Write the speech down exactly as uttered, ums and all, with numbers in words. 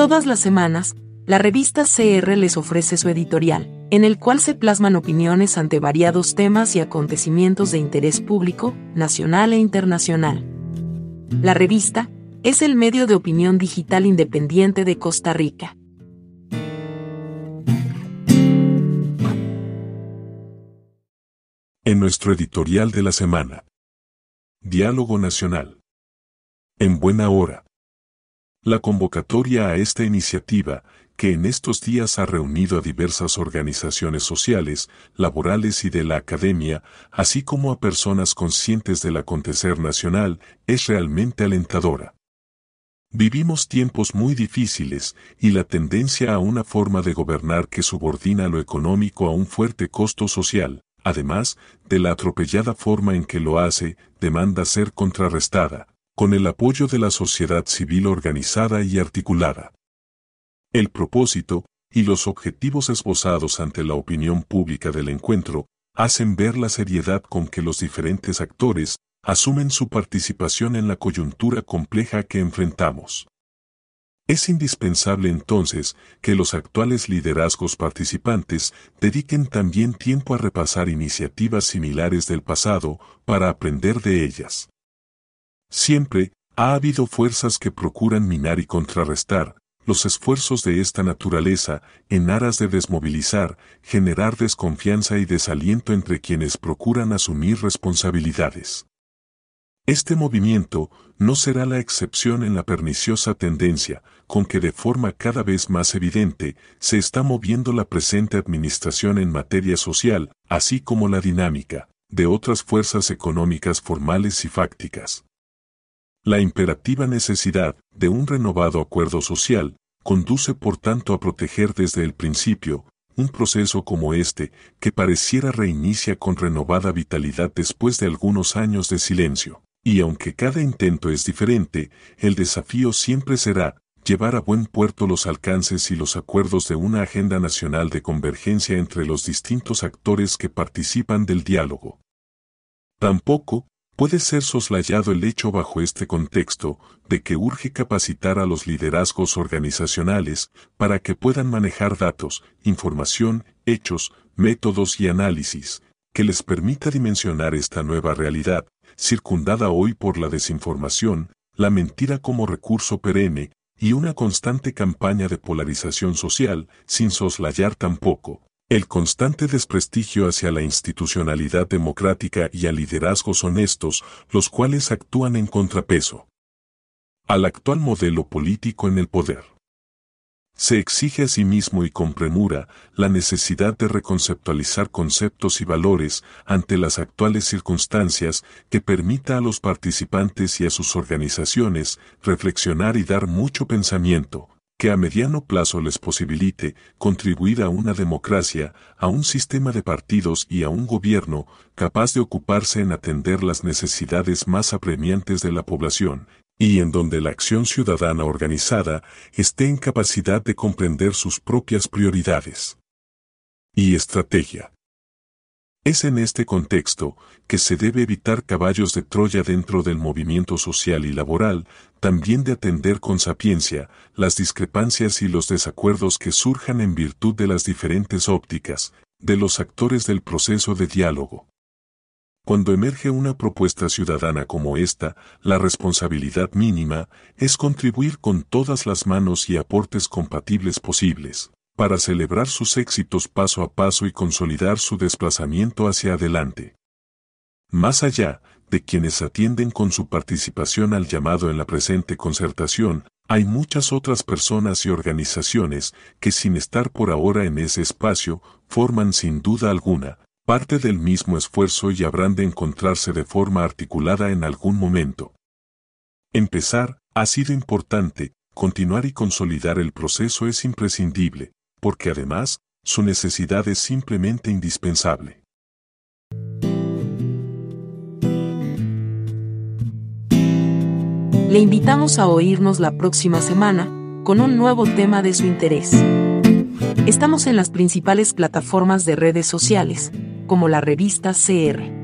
Todas las semanas, la revista C R les ofrece su editorial, en el cual se plasman opiniones ante variados temas y acontecimientos de interés público, nacional e internacional. La revista es el medio de opinión digital independiente de Costa Rica. En nuestro editorial de la semana. Diálogo Nacional. En buena hora. La convocatoria a esta iniciativa, que en estos días ha reunido a diversas organizaciones sociales, laborales y de la academia, así como a personas conscientes del acontecer nacional, es realmente alentadora. Vivimos tiempos muy difíciles, y la tendencia a una forma de gobernar que subordina lo económico a un fuerte costo social, además de la atropellada forma en que lo hace, demanda ser contrarrestada, con el apoyo de la sociedad civil organizada y articulada. El propósito y los objetivos esbozados ante la opinión pública del encuentro hacen ver la seriedad con que los diferentes actores asumen su participación en la coyuntura compleja que enfrentamos. Es indispensable entonces que los actuales liderazgos participantes dediquen también tiempo a repasar iniciativas similares del pasado para aprender de ellas. Siempre ha habido fuerzas que procuran minar y contrarrestar los esfuerzos de esta naturaleza en aras de desmovilizar, generar desconfianza y desaliento entre quienes procuran asumir responsabilidades. Este movimiento no será la excepción en la perniciosa tendencia con que de forma cada vez más evidente se está moviendo la presente administración en materia social, así como la dinámica de otras fuerzas económicas formales y fácticas. La imperativa necesidad de un renovado acuerdo social conduce por tanto a proteger desde el principio un proceso como este que pareciera reinicia con renovada vitalidad después de algunos años de silencio. Y aunque cada intento es diferente, el desafío siempre será llevar a buen puerto los alcances y los acuerdos de una agenda nacional de convergencia entre los distintos actores que participan del diálogo. Tampoco puede ser soslayado el hecho bajo este contexto de que urge capacitar a los liderazgos organizacionales para que puedan manejar datos, información, hechos, métodos y análisis, que les permita dimensionar esta nueva realidad, circundada hoy por la desinformación, la mentira como recurso perenne, y una constante campaña de polarización social, sin soslayar tampoco el constante desprestigio hacia la institucionalidad democrática y a liderazgos honestos, los cuales actúan en contrapeso al actual modelo político en el poder. Se exige asimismo y con premura la necesidad de reconceptualizar conceptos y valores ante las actuales circunstancias que permita a los participantes y a sus organizaciones reflexionar y dar mucho pensamiento, que a mediano plazo les posibilite contribuir a una democracia, a un sistema de partidos y a un gobierno capaz de ocuparse en atender las necesidades más apremiantes de la población, y en donde la acción ciudadana organizada esté en capacidad de comprender sus propias prioridades y estrategia. Es en este contexto que se debe evitar caballos de Troya dentro del movimiento social y laboral, también de atender con sapiencia las discrepancias y los desacuerdos que surjan en virtud de las diferentes ópticas de los actores del proceso de diálogo. Cuando emerge una propuesta ciudadana como esta, la responsabilidad mínima es contribuir con todas las manos y aportes compatibles posibles, para celebrar sus éxitos paso a paso y consolidar su desplazamiento hacia adelante. Más allá de quienes atienden con su participación al llamado en la presente concertación, hay muchas otras personas y organizaciones que sin estar por ahora en ese espacio, forman sin duda alguna parte del mismo esfuerzo y habrán de encontrarse de forma articulada en algún momento. Empezar ha sido importante, continuar y consolidar el proceso es imprescindible, porque además, su necesidad es simplemente indispensable. Le invitamos a oírnos la próxima semana, con un nuevo tema de su interés. Estamos en las principales plataformas de redes sociales, como la revista C R.